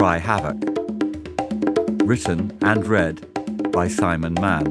Cry Havoc. Written and read by Simon Mann.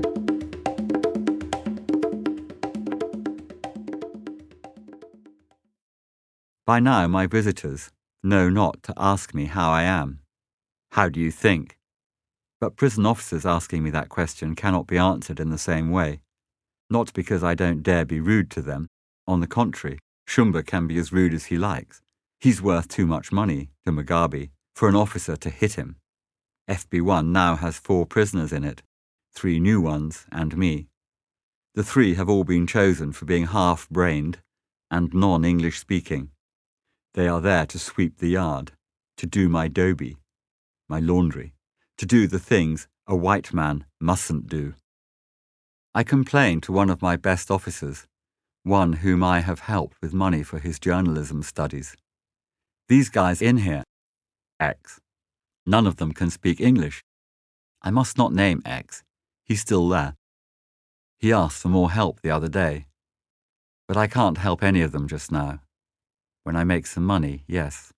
By now my visitors know not to ask me how I am. How do you think? But prison officers asking me that question cannot be answered in the same way. Not because I don't dare be rude to them. On the contrary, Shumba can be as rude as he likes. He's worth too much money to Mugabe for an officer to hit him. FB1 now has 4 prisoners in it, 3 new ones and me. The 3 have all been chosen for being half-brained and non-English speaking. They are there to sweep the yard, to do my doby, my laundry, to do the things a white man mustn't do. I complained to one of my best officers, one whom I have helped with money for his journalism studies. These guys in here, X, none of them can speak English. I must not name X. He's still there. He asked for more help the other day. But I can't help any of them just now. When I make some money, yes.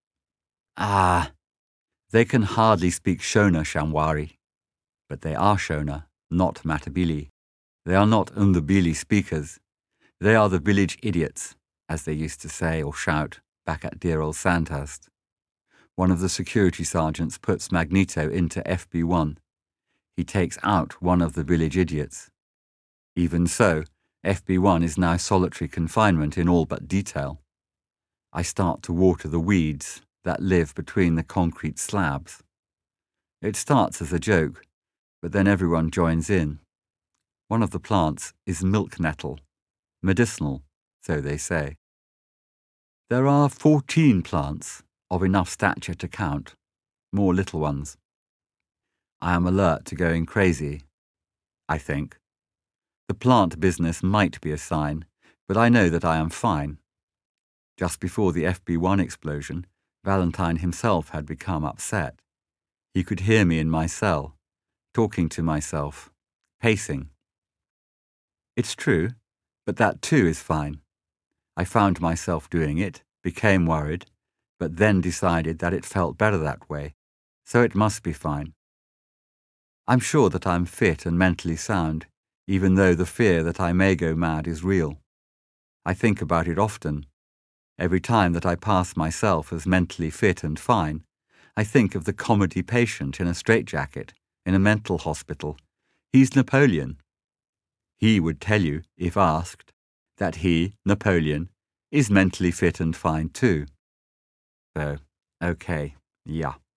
They can hardly speak Shona Shamwari. But they are Shona, not Matabele. They are not Ndebele speakers. They are the village idiots, as they used to say or shout back at dear old Sandhurst. One of the security sergeants puts Magneto into FB1. He takes out one of the village idiots. Even so, FB1 is now solitary confinement in all but detail. I start to water the weeds that live between the concrete slabs. It starts as a joke, but then everyone joins in. One of the plants is milk nettle, medicinal, so they say. There are 14 plants of enough stature to count, more little ones. I am alert to going crazy, I think. The plant business might be a sign, but I know that I am fine. Just before the FB1 explosion, Valentine himself had become upset. He could hear me in my cell, talking to myself, pacing. It's true, but that too is fine. I found myself doing it, became worried, but then decided that it felt better that way, so it must be fine. I'm sure that I'm fit and mentally sound, even though the fear that I may go mad is real. I think about it often. Every time that I pass myself as mentally fit and fine, I think of the comedy patient in a straitjacket in a mental hospital. He's Napoleon. He would tell you, if asked, that he, Napoleon, is mentally fit and fine too. So, okay, yeah.